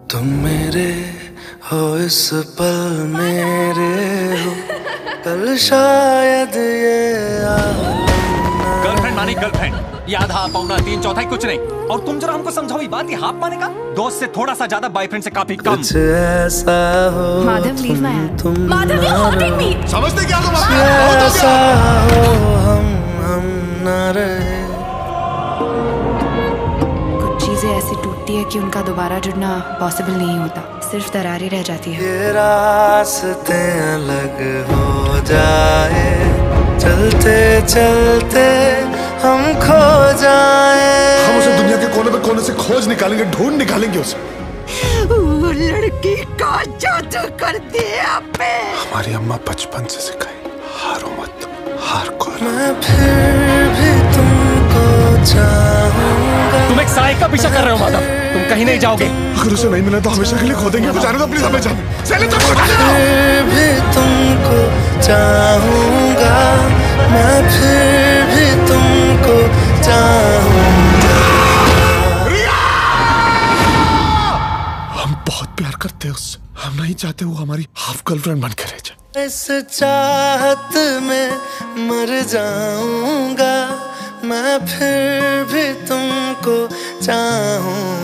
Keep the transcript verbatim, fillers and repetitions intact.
तुम मेरे हो इस पल मेरे हो, कल शायद ये गर्लफ्रेंड मानी गर्लफ्रेंड, याद हाँ पाऊंगा तीन चौथाई कुछ नहीं। और तुम जरा हमको समझाओ ये बात, ये हाफ मानेगा? दोस्त से थोड़ा सा ज्यादा, बॉयफ्रेंड से काफी कम। कुछ ऐसा हो माधव, leave my hand. तुम माधव, you're hurting me. समझते क्या तुम? ऐसा हो हम हम ना रहे। कुछ चीजें ऐसी टूटती है कि उनका दोबारा जुड़ना पॉसिबल नहीं होता, सिर्फ दरार ही रह जाती है। ये रास्ते अलग हो जाए, चलते चलते हम खो जाए। हम उसे दुनिया के कोने पे कोने से खोज निकालेंगे, ढूंढ निकालेंगे उसे। वो लड़की का जादू कर दिया पे। हमारी अम्मा बचपन से सिखाई, हारो मत, हार को। मैं फिर भी तुमको चाहूंगा। तुम एक साए का पीछा कर रहे हो माधव, तुम कहीं नहीं जाओगे। अगर उसे नहीं मिला तो हमेशा के लिए खो देंगे। जाने दो प्लीज, हमें जाने। चले चलो। फिर भी तुमको चाहूंगा, मैं फिर भी तुमको चाहूंगा। हम बहुत प्यार करते हैं उससे, हम नहीं चाहते वो हमारी हाफ गर्लफ्रेंड बन के रह जाए। इस चाहत में मर जाऊंगा, मैं फिर भी तुमको चाहूंगा।